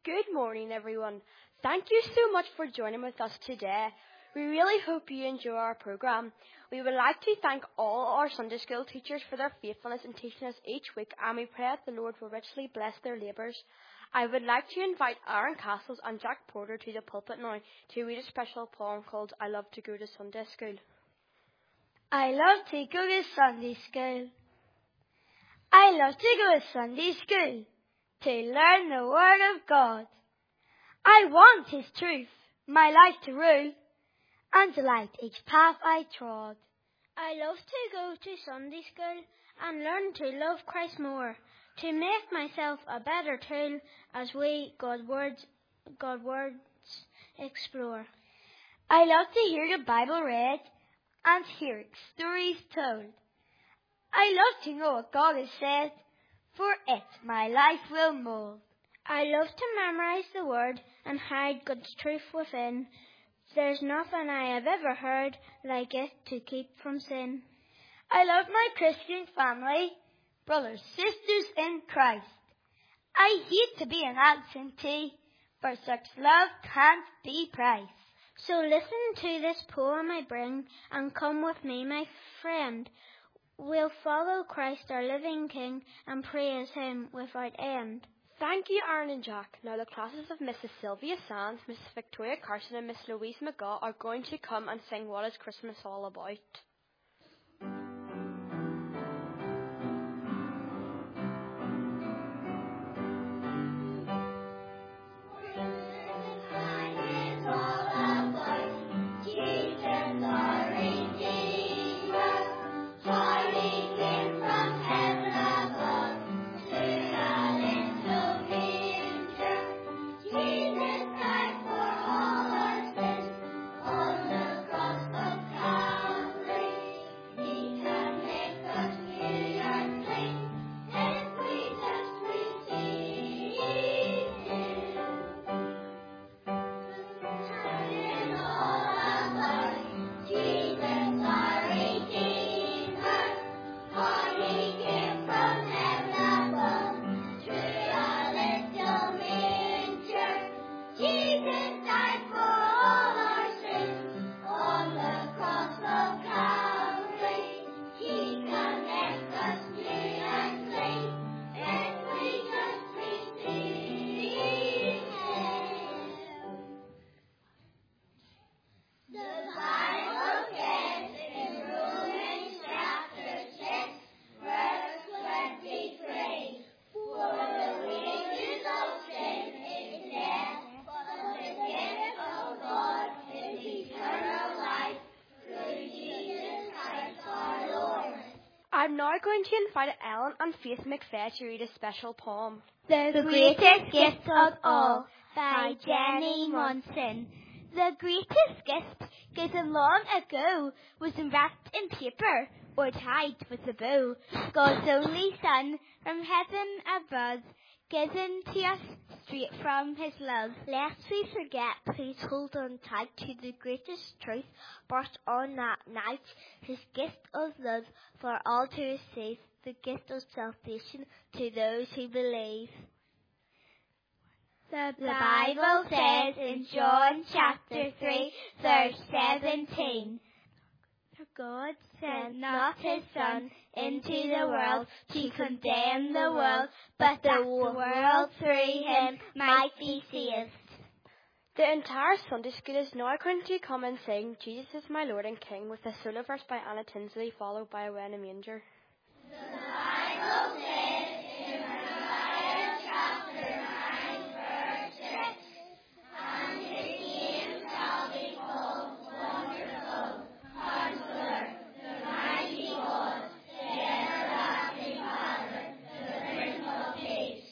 Good morning, everyone. Thank you so much for joining with us today. We really hope you enjoy our programme. We would like to thank all our Sunday school teachers for their faithfulness in teaching us each week, and we pray that the Lord will richly bless their labours. I would like to invite Aaron Castles and Jack Porter to the pulpit now to read a special poem called I Love to Go to Sunday School. I love to go to Sunday school. I love to go to Sunday school to learn the Word of God. I want His truth, my life to rule, and to light each path I trod. I love to go to Sunday school and learn to love Christ more, to make myself a better tool as we God's words explore. I love to hear the Bible read and hear stories told. I love to know what God has said, for it my life will mould. I love to memorize the Word and hide God's truth within. There's nothing I have ever heard like it to keep from sin. I love my Christian family, brothers, sisters in Christ. I hate to be an absentee, for such love can't be priced. So listen to this poem I bring, and come with me, my friend. We'll follow Christ, our living King, and praise Him without end. Thank you, Aaron and Jack. Now the classes of Mrs. Sylvia Sands, Mrs. Victoria Carson and Miss Louise McGaw are going to come and sing What is Christmas All About. I'm now going to invite Ellen and Faith McFay to read a special poem. The Greatest Gift of All by Jenny Monson. The greatest gift given long ago was wrapped in paper or tied with a bow. God's only Son from heaven above, given to us straight from His love. Lest we forget, please hold on tight to the greatest truth brought on that night, His gift of love for all to receive, the gift of salvation to those who believe. The Bible says in John chapter 3, verse 17, God sent not His Son into the world to condemn the world, but the world through Him might be saved. The entire Sunday school is now going to come and sing Jesus is my Lord and King with a solo verse by Anna Tinsley followed by Away in a Manger. The Bible says in Isaiah chapter 9 verse 6, and His name shall be called Wonderful, Counselor, the Mighty God, the Everlasting Father, the Prince of Peace.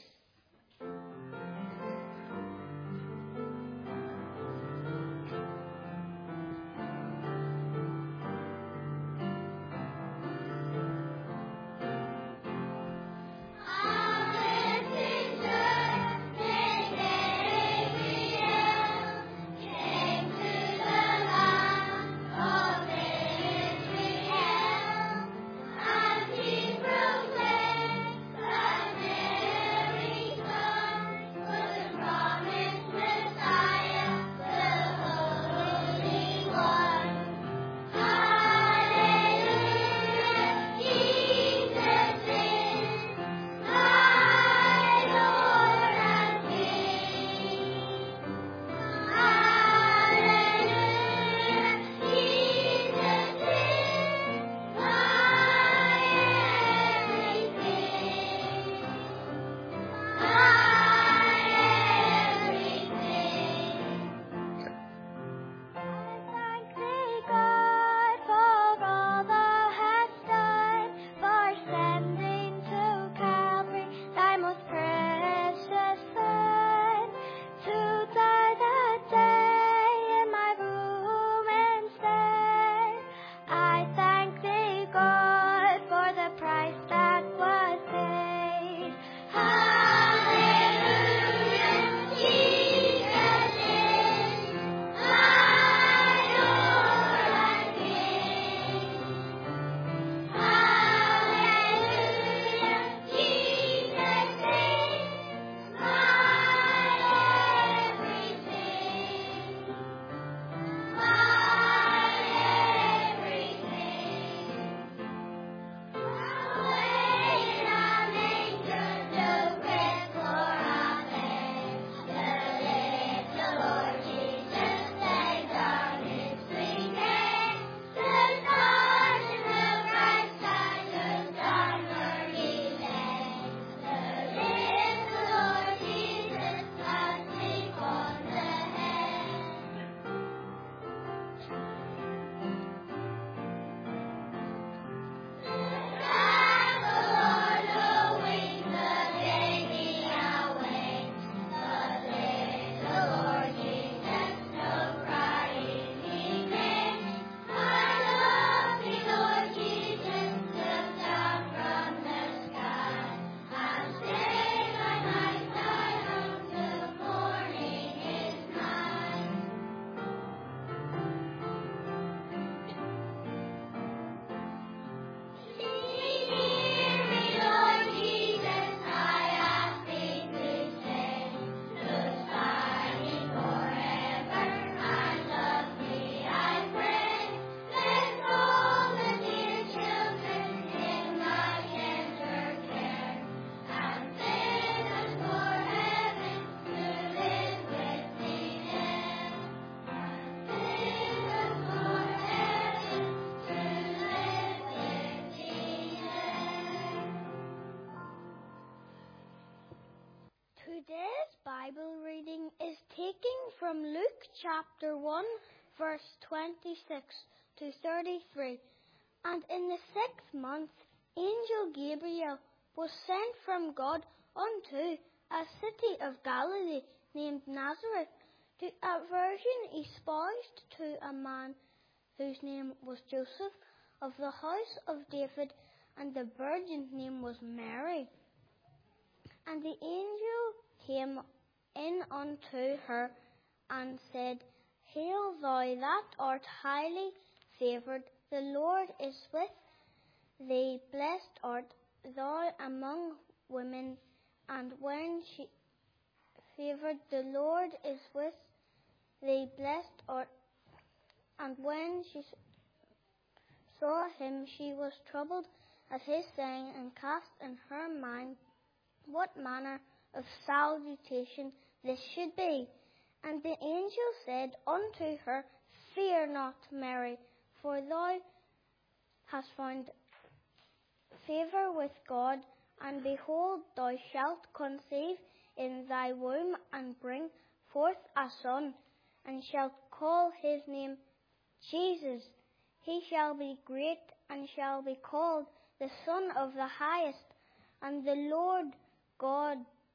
taking from Luke chapter 1, verse 26 to 33. And in the 6th month, angel Gabriel was sent from God unto a city of Galilee named Nazareth, to a virgin espoused to a man whose name was Joseph, of the house of David, and the virgin's name was Mary. And the angel came in unto her, and said, Hail thou that art highly favoured, the Lord is with thee, blessed art thou among women. And when she favoured, the Lord is with thee, blessed art. And when she saw him, she was troubled at his saying, and cast in her mind what manner of salutation this should be. And the angel said unto her, Fear not, Mary, for thou hast found favour with God, and behold, thou shalt conceive in thy womb, and bring forth a son, and shalt call his name Jesus. He shall be great, and shall be called the Son of the Highest, and the Lord God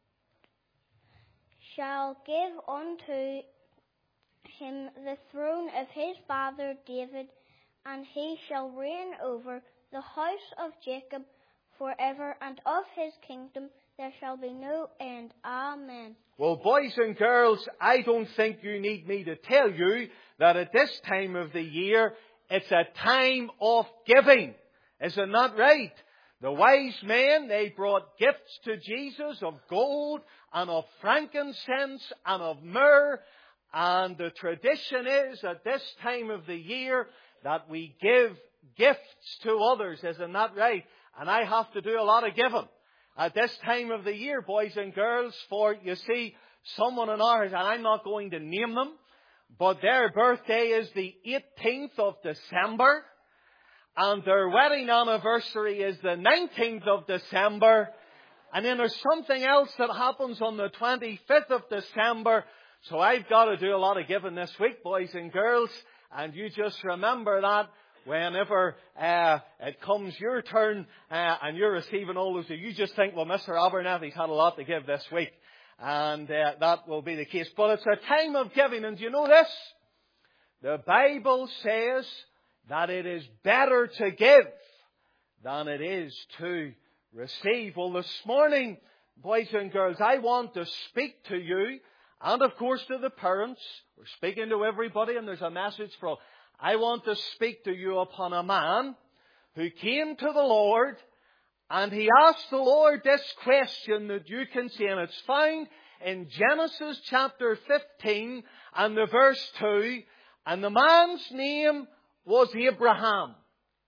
shall give unto him the throne of his father David, and he shall reign over the house of Jacob forever, and of his kingdom there shall be no end. Amen. Well, boys and girls, I don't think you need me to tell you that at this time of the year, it's a time of giving. Isn't that right? The wise men, they brought gifts to Jesus of gold and of frankincense and of myrrh. And the tradition is at this time of the year that we give gifts to others. Isn't that right? And I have to do a lot of giving at this time of the year, boys and girls, for, you see, someone in ours, and I'm not going to name them, but their birthday is the 18th of December, and their wedding anniversary is the 19th of December, and then there's something else that happens on the 25th of December, so I've got to do a lot of giving this week, boys and girls, and you just remember that whenever it comes your turn and you're receiving all those, you just think, well, Mr. Abernethy's had a lot to give this week. And that will be the case. But it's a time of giving. And do you know this? The Bible says that it is better to give than it is to receive. Well, this morning, boys and girls, I want to speak to you, and of course to the parents. We're speaking to everybody, and there's a message for all. I want to speak to you upon a man who came to the Lord, and he asked the Lord this question that you can see, and it's found in Genesis chapter 15 and the verse 2. And the man's name was Abraham.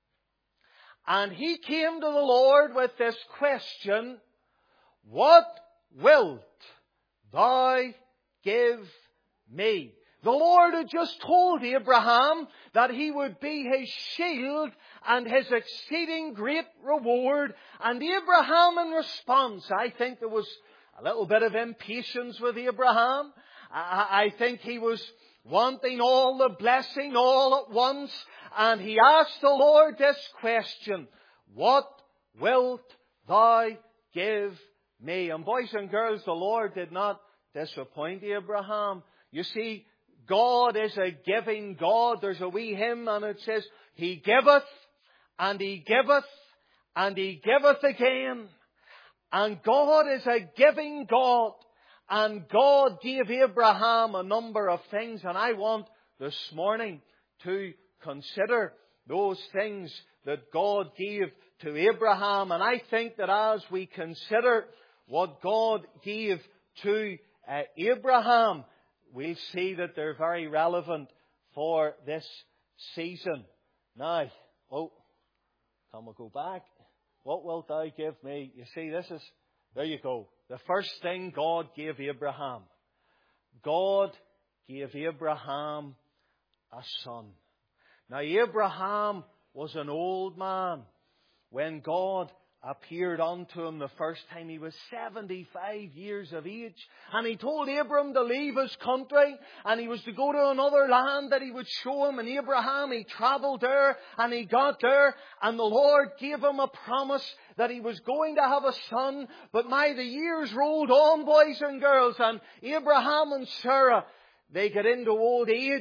And he came to the Lord with this question, What wilt thou give me? The Lord had just told Abraham that he would be his shield and his exceeding great reward. And Abraham, in response, I think there was a little bit of impatience with Abraham. I think he was wanting all the blessing all at once. And he asked the Lord this question, What wilt thou give me? And boys and girls, the Lord did not disappoint Abraham. You see, God is a giving God. There's a wee hymn and it says, He giveth, and He giveth, and He giveth again. And God is a giving God. And God gave Abraham a number of things. And I want this morning to consider those things that God gave to Abraham. And I think that as we consider what God gave to Abraham, we'll see that they're very relevant for this season. Now, can we go back? What wilt thou give me? You see, there you go. The first thing God gave Abraham. God gave Abraham a son. Now, Abraham was an old man when God appeared unto him the first time, he was 75 years of age. And he told Abram to leave his country and he was to go to another land that he would show him. And Abraham, he travelled there and he got there. And the Lord gave him a promise that he was going to have a son. But the years rolled on, boys and girls. And Abraham and Sarah, they got into old age.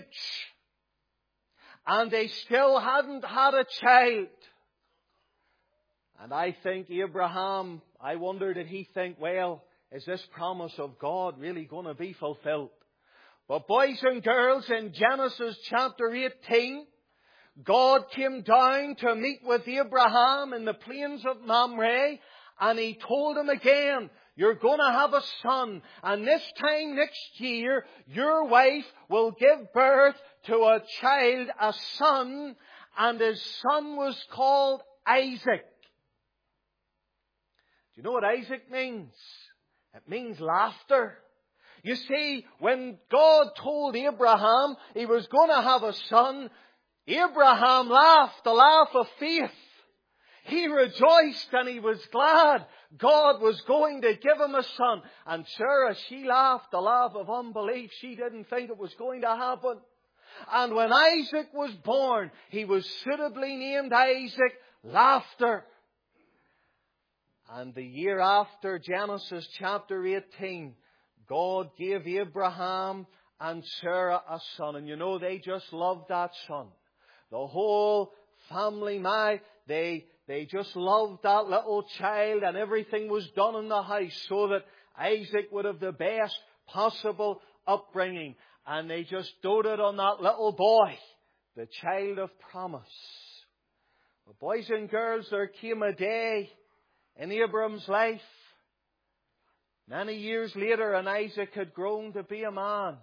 And they still hadn't had a child. And I think Abraham, I wonder, did he think, well, is this promise of God really going to be fulfilled? But boys and girls, in Genesis chapter 18, God came down to meet with Abraham in the plains of Mamre, and he told him again, you're going to have a son, and this time next year, your wife will give birth to a child, a son, and his son was called Isaac. Do you know what Isaac means? It means laughter. You see, when God told Abraham he was going to have a son, Abraham laughed, a laugh of faith. He rejoiced and he was glad God was going to give him a son. And Sarah, she laughed a laugh of unbelief. She didn't think it was going to happen. And when Isaac was born, he was suitably named Isaac, laughter. And the year after, Genesis chapter 18, God gave Abraham and Sarah a son. And you know, they just loved that son. The whole family, they just loved that little child, and everything was done in the house so that Isaac would have the best possible upbringing. And they just doted on that little boy, the child of promise. But boys and girls, there came a day in Abram's life, many years later, and Isaac had grown to be a man.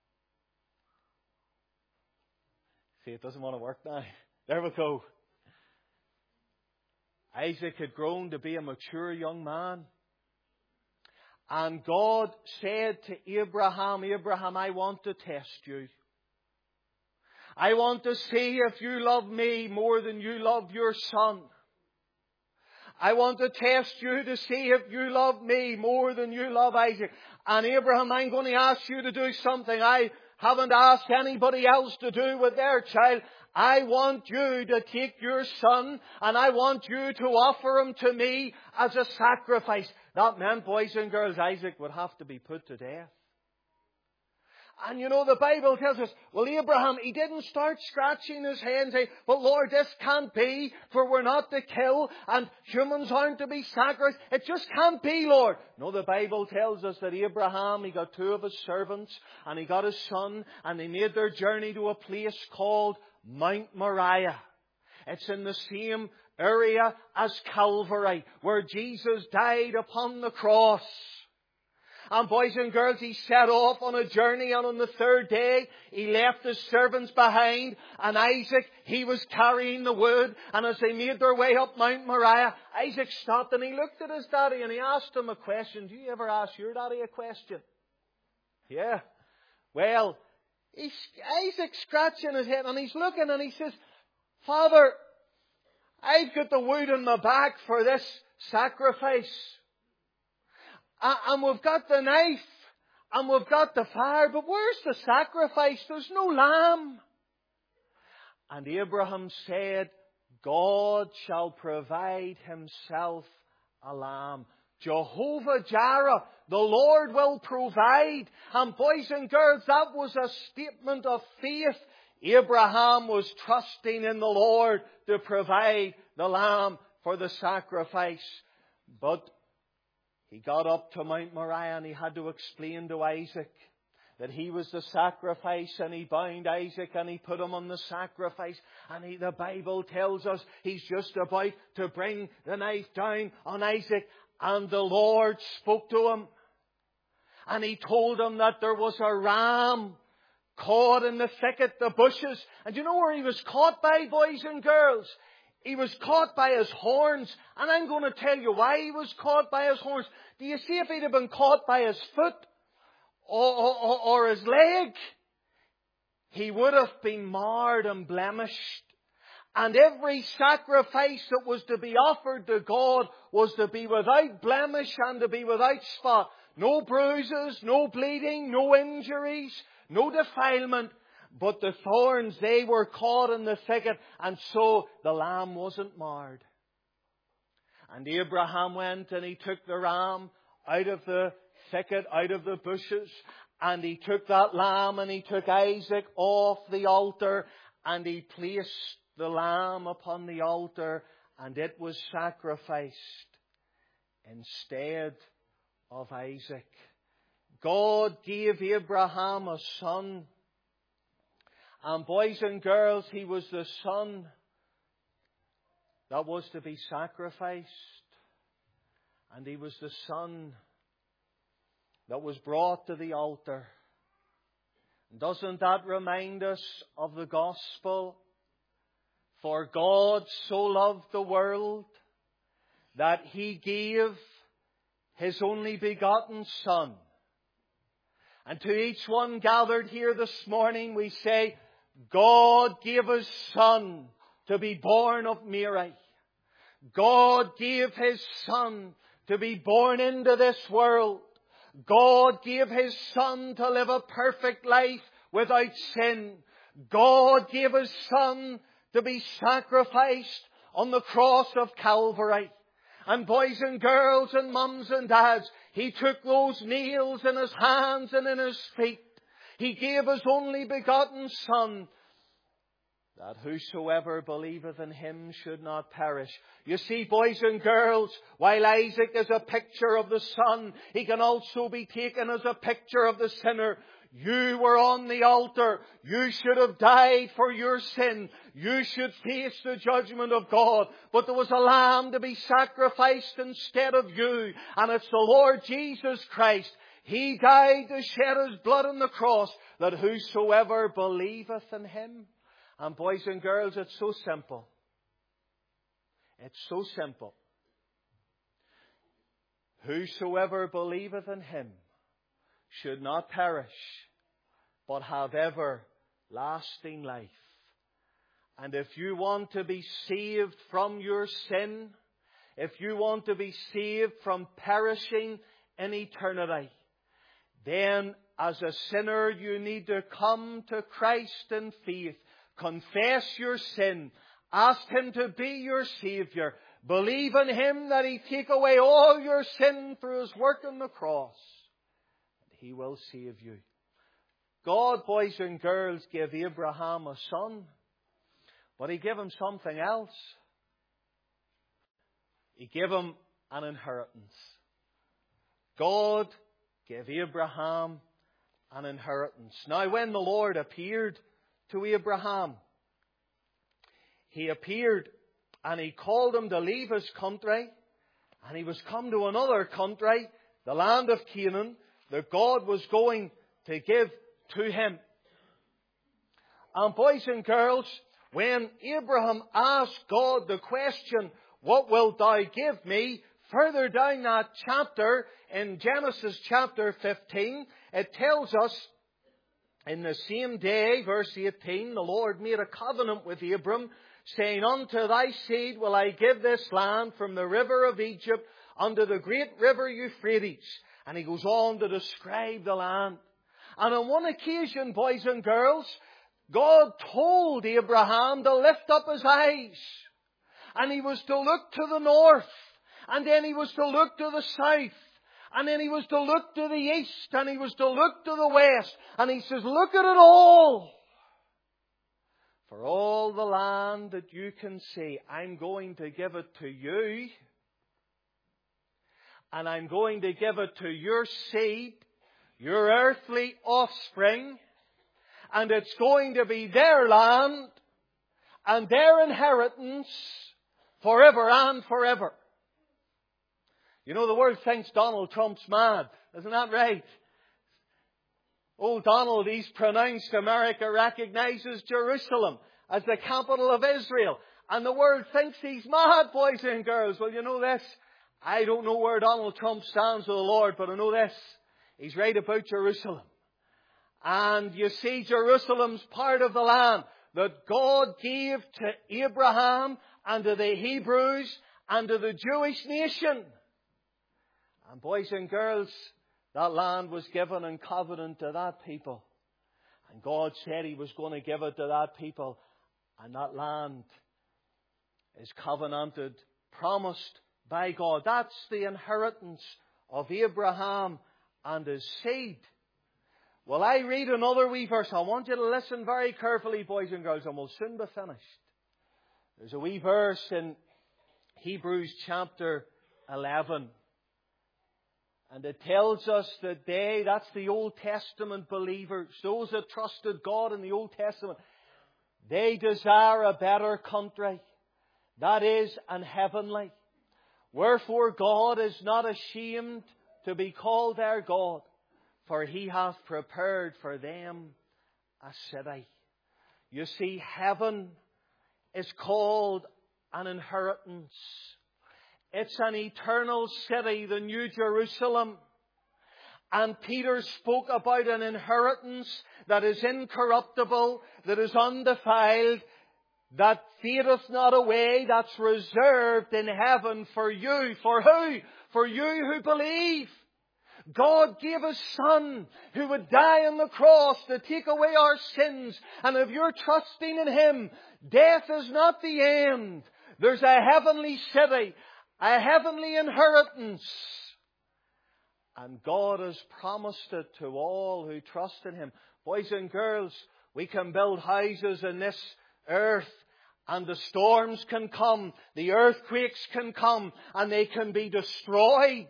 See, it doesn't want to work now. There we go. Isaac had grown to be a mature young man. And God said to Abraham, Abraham, I want to test you. I want to see if you love me more than you love your son. I want to test you to see if you love me more than you love Isaac. And Abraham, I'm going to ask you to do something I haven't asked anybody else to do with their child. I want you to take your son and I want you to offer him to me as a sacrifice. That meant, boys and girls, Isaac would have to be put to death. And you know, the Bible tells us, well, Abraham, he didn't start scratching his head and say, but Lord, this can't be, for we're not to kill, and humans aren't to be sacrificed. It just can't be, Lord. No, the Bible tells us that Abraham, he got two of his servants, and he got his son, and they made their journey to a place called Mount Moriah. It's in the same area as Calvary, where Jesus died upon the cross. And boys and girls, he set off on a journey, and on the third day, he left his servants behind, and Isaac, he was carrying the wood, and as they made their way up Mount Moriah, Isaac stopped and he looked at his daddy and he asked him a question. Do you ever ask your daddy a question? Yeah. Well, Isaac's scratching his head and he's looking and he says, Father, I've got the wood in my back for this sacrifice. And we've got the knife, and we've got the fire, but where's the sacrifice? There's no lamb. And Abraham said, God shall provide himself a lamb. Jehovah Jireh, the Lord will provide. And boys and girls, that was a statement of faith. Abraham was trusting in the Lord to provide the lamb for the sacrifice. But he got up to Mount Moriah and he had to explain to Isaac that he was the sacrifice, and he bound Isaac and he put him on the sacrifice. And the Bible tells us he's just about to bring the knife down on Isaac, and the Lord spoke to him. And he told him that there was a ram caught in the thicket, the bushes. And you know where he was caught by, boys and girls? He was caught by his horns. And I'm going to tell you why he was caught by his horns. Do you see, if he'd have been caught by his foot or his leg, he would have been marred and blemished. And every sacrifice that was to be offered to God was to be without blemish and to be without spot. No bruises, no bleeding, no injuries, no defilement. But the thorns, they were caught in the thicket, and so the lamb wasn't marred. And Abraham went and he took the ram out of the thicket, out of the bushes, and he took that lamb and he took Isaac off the altar, and he placed the lamb upon the altar, and it was sacrificed instead of Isaac. God gave Abraham a son. And boys and girls, he was the son that was to be sacrificed. And he was the son that was brought to the altar. Doesn't that remind us of the gospel? For God so loved the world that He gave His only begotten Son. And to each one gathered here this morning we say, God gave His Son to be born of Mary. God gave His Son to be born into this world. God gave His Son to live a perfect life without sin. God gave His Son to be sacrificed on the cross of Calvary. And boys and girls and mums and dads, He took those nails in His hands and in His feet. He gave His only begotten Son, that whosoever believeth in Him should not perish. You see, boys and girls, while Isaac is a picture of the Son, he can also be taken as a picture of the sinner. You were on the altar. You should have died for your sin. You should face the judgment of God. But there was a lamb to be sacrificed instead of you. And it's the Lord Jesus Christ. He died to shed His blood on the cross, that whosoever believeth in Him. And boys and girls, it's so simple. It's so simple. Whosoever believeth in Him should not perish, but have everlasting life. And if you want to be saved from your sin, if you want to be saved from perishing in eternity, then as a sinner you need to come to Christ in faith. Confess your sin. Ask Him to be your Saviour. Believe in Him that He take away all your sin through His work on the cross. He will save you. God, boys and girls, gave Abraham a son, but He gave him something else. He gave him an inheritance. God gave Abraham an inheritance. Now, when the Lord appeared to Abraham, He appeared and He called him to leave his country, and he was come to another country, the land of Canaan, that God was going to give to him. And boys and girls, when Abraham asked God the question, what wilt thou give me? Further down that chapter, in Genesis chapter 15, it tells us, in the same day, verse 18, the Lord made a covenant with Abram, saying, unto thy seed will I give this land from the river of Egypt unto the great river Euphrates. And He goes on to describe the land. And on one occasion, boys and girls, God told Abraham to lift up his eyes. And he was to look to the north. And then he was to look to the south. And then he was to look to the east. And he was to look to the west. And He says, look at it all. For all the land that you can see, I'm going to give it to you. And I'm going to give it to your seed, your earthly offspring. And it's going to be their land and their inheritance forever and forever. You know, the world thinks Donald Trump's mad. Isn't that right? Old Donald, he's pronounced America recognizes Jerusalem as the capital of Israel. And the world thinks he's mad, boys and girls. Well, you know this. I don't know where Donald Trump stands with the Lord, but I know this. He's right about Jerusalem. And you see, Jerusalem's part of the land. that God gave to Abraham and to the Hebrews and to the Jewish nation. And boys and girls, that land was given in covenant to that people. And God said He was going to give it to that people. And that land is covenanted, promised by God. That's the inheritance of Abraham and his seed. Well, I read another wee verse. I want you to listen very carefully, boys and girls, and we'll soon be finished. There's a wee verse in Hebrews chapter 11. And it tells us that that's the Old Testament believers, those that trusted God in the Old Testament, they desire a better country, that is, an heavenly. Wherefore God is not ashamed to be called their God, for He hath prepared for them a city. You see, heaven is called an inheritance. It's an eternal city, the New Jerusalem. And Peter spoke about an inheritance that is incorruptible, that is undefiled, that fadeth not away, that's reserved in heaven for you. For who? For you who believe. God gave His Son who would die on the cross to take away our sins. And if you're trusting in Him, death is not the end. There's a heavenly city, a heavenly inheritance. And God has promised it to all who trust in Him. Boys and girls, we can build houses in this earth, and the storms can come, the earthquakes can come, and they can be destroyed.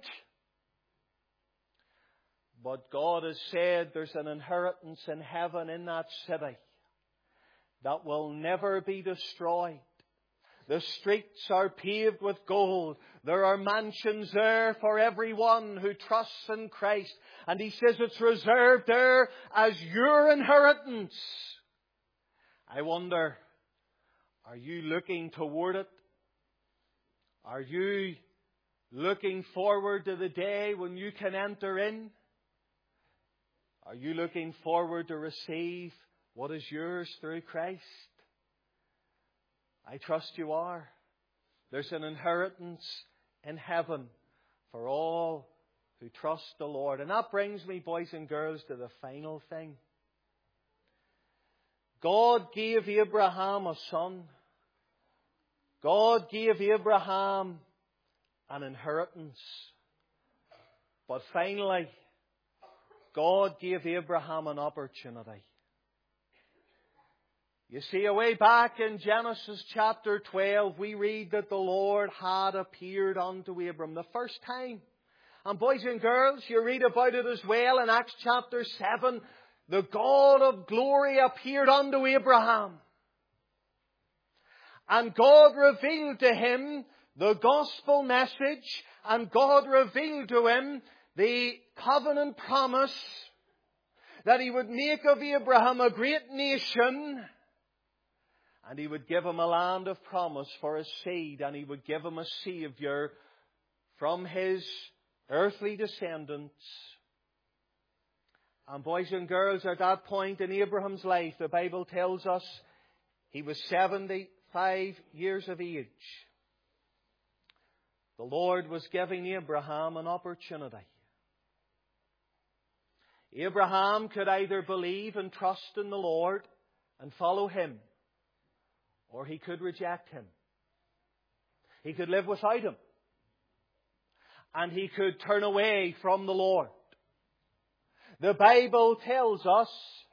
But God has said there's an inheritance in heaven in that city that will never be destroyed. The streets are paved with gold. There are mansions there for everyone who trusts in Christ. And He says it's reserved there as your inheritance. I wonder, are you looking toward it? Are you looking forward to the day when you can enter in? Are you looking forward to receive what is yours through Christ? I trust you are. There's an inheritance in heaven for all who trust the Lord. And that brings me, boys and girls, to the final thing. God gave Abraham a son. God gave Abraham an inheritance. But finally, God gave Abraham an opportunity. You see, away back in Genesis chapter 12, we read that the Lord had appeared unto Abram the first time. And boys and girls, you read about it as well in Acts chapter 7. The God of glory appeared unto Abraham. And God revealed to him the gospel message, and God revealed to him the covenant promise that He would make of Abraham a great nation, and He would give him a land of promise for his seed, and He would give him a Saviour from his earthly descendants. And boys and girls, at that point in Abraham's life, the Bible tells us he was 75 years of age. The Lord was giving Abraham an opportunity. Abraham could either believe and trust in the Lord and follow Him, or he could reject Him. He could live without Him, and he could turn away from the Lord. The Bible tells us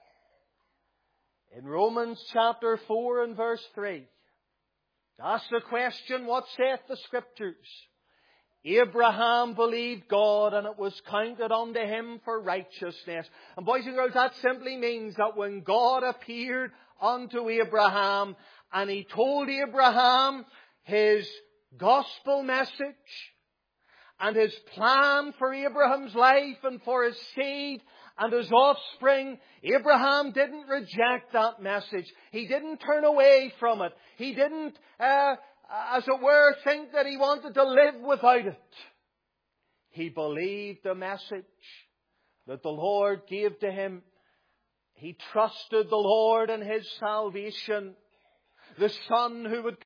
in Romans chapter 4 and verse 3, ask the question, what saith the Scriptures? Abraham believed God, and it was counted unto him for righteousness. And boys and girls, that simply means that when God appeared unto Abraham, and He told Abraham His gospel message and His plan for Abraham's life and for his seed and his offspring, Abraham didn't reject that message. He didn't turn away from it. He didn't, as it were, think that he wanted to live without it. He believed the message that the Lord gave to him. He trusted the Lord in his salvation. The Son who would